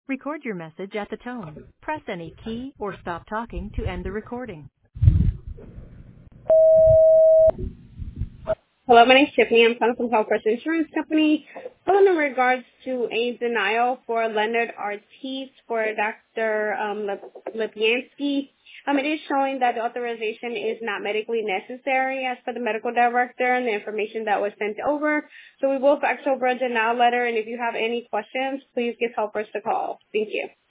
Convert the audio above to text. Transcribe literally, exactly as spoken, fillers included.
Record your message at the tone. Press any key or stop talking to end the recording. Hello, my name is Tiffany. I'm calling from Health First Insurance Company. Calling in regards to a denial for Leonard Ortiz for Doctor Um, Lip- Lipyansky. Um, it is showing that the authorization is not medically necessary as per the medical director and the information that was sent over. So we will fax over a denial letter, and if you have any questions, please give Health First a call. Thank you.